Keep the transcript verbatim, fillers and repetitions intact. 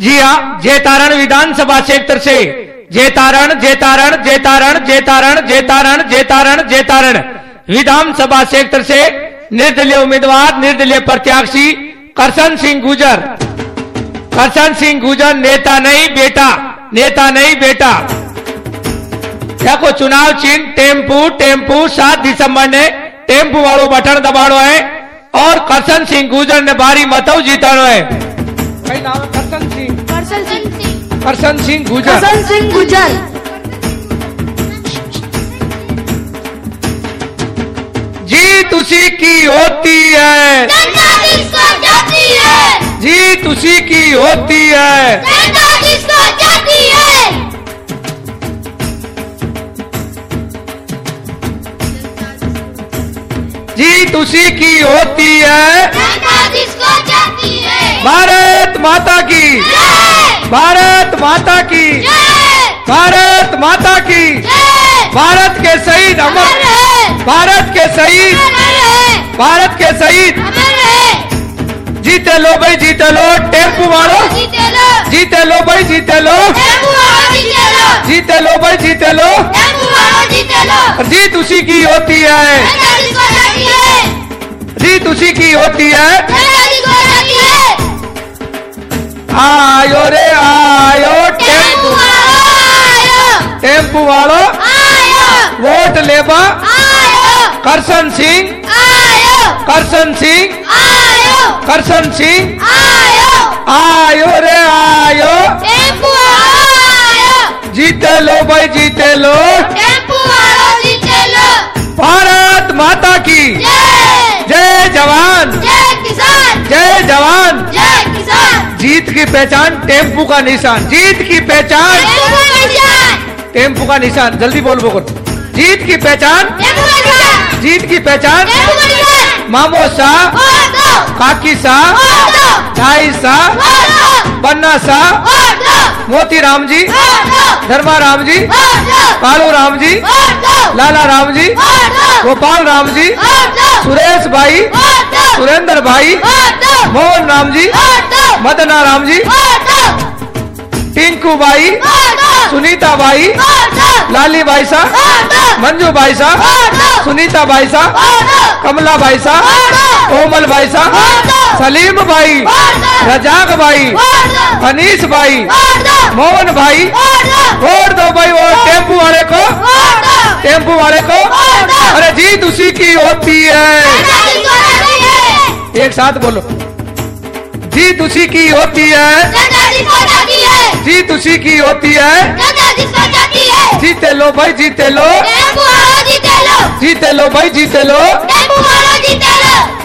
जी हाँ, जेतारण विधानसभा क्षेत्र से जेतारण जेतारण जेतारण जेतारण जेतारण जेतारण जेतारण विधानसभा क्षेत्र से निर्दलीय उम्मीदवार निर्दलीय प्रत्याशी करशन सिंह गुजर। करशन सिंह गुजर नेता नहीं बेटा, नेता नहीं बेटा। देखो चुनाव चिन्ह टेम्पू, टेम्पू सात दिसंबर ने टेम्पू वालों बटन दबाड़ो है और करशन सिंह गुजर ने भारी मतों जीतानो है। कई नाम है? करशन सिंह, करशन सिंह, करशन सिंह गुजर, करशन सिंह गुजर। जीत उसी की होती है, जनता जिसको चाहती है, जीत उसी की होती है, जनता जिसको चाहती है। जीत उसी की होती है, जनता जिसको चाहती है। भारत माता की, जय, भारत माता की, जय, भारत माता की। जय। भारत के शहीद अमर अमर, रहे, भारत के शहीद, अमर रहे, भारत के शहीद। अमर रहे। जीते लो भाई जीते लो टेम्पू वालों, जीते लो, जीते लो भाई जीते लो, टेम्पू वालों जीते लो, जीते लो भाई जीते लो। टेम्पू वालों जीते लो। जीत उसी की होती है, जनता जिसको चाहती है, जीत उसी की होती है। जनता जिसको चाहती है। आयो रे आयो टेम्पू टेम्पू, वालों आयो, टेम्पू वालों आयो, वोट लेबा आयो, करशन सिंह, आयो, करशन सिंह, आयो, करशन सिंह। आयो, आयो रे आयो, टेम्पू वालों आयो, जीते लो भाई जीते लो। टेम्पू वालों जीते लो। भारत माता की जय, जय जवान, जय किसान, जय जवान। जय किसान। जीत की पहचान टेम्पू का निशान, जीत की पहचान टेम्पू का निशान, टेम्पू का निशान। जल्दी बोल बोल। जीत की पहचान, टेम्पू का निशान, जीत की पहचान। टेम्पू का निशान। मामो शाह, वोट दो, काकी शाह, वोट दो, ढाई शाह, वोट दो, बन्ना शाह, वोट दो, मोती राम जी, वोट दो, धर्मा राम जी, वोट दो, कालू राम जी, वोट दो, लाला राम जी, वोट दो, गोपाल राम जी, वोट दो, सुरेश भाई, वोट दो, सुरेंद्र भाई, वोट दो, मोहन राम जी, वोट दो, मदना राम जी, वोट दो, टिंकू भाई, वोट दो, सुनीता भाई, वोट दो, लाली भाई साहब, वोट दो, मंजू भाई साहब, वोट दो, सुनीता भाई साहब, वोट दो, कमला भाई साहब, वोट दो, कोमल भाई साहब, वोट दो, सलीम भाई, वोट दो, रजाक भाई, वोट दो, हनीश भाई, वोट दो, मोहन भाई। वोट दो, वोट दो भाई वोट टेम्पू वाले को, वोट दो, टेम्पू वाले को। वोट दो। अरे जीत उसी की होती है, जनता जिसको चाहती है, एक साथ बोलो। जीत उसी की होती है, जनता जिसको चाहती है, जीत उसी की होती है। जनता जिसको चाहती है। जीते लो भाई जीते लो, टेम्पू वालों जीते लो, जीते लो भाई जीते लो। टेम्पू वालों जीते लो।